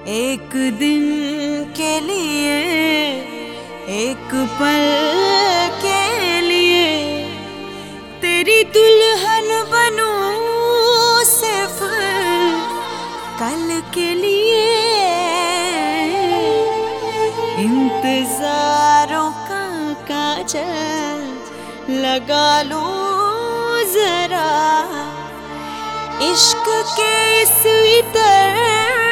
एक दिन के लिए, एक पल के लिए तेरी दुल्हन बनूं सिर्फ कल के लिए। इंतजारों का काजल लगा लूं जरा, इश्क के इस इतर